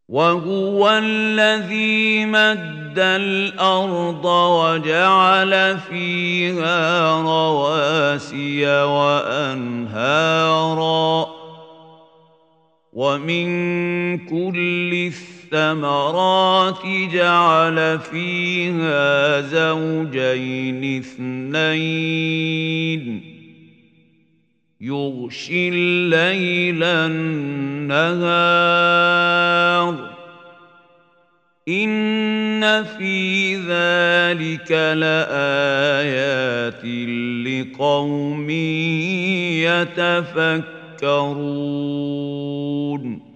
وهو الذي مد الأرض وجعل فيها رواسي وأنهارا ومن كل الثمرات جعل فيها زوجين اثنين يغشي الليل النهار إن في ذلك لآيات لقوم يتفكرون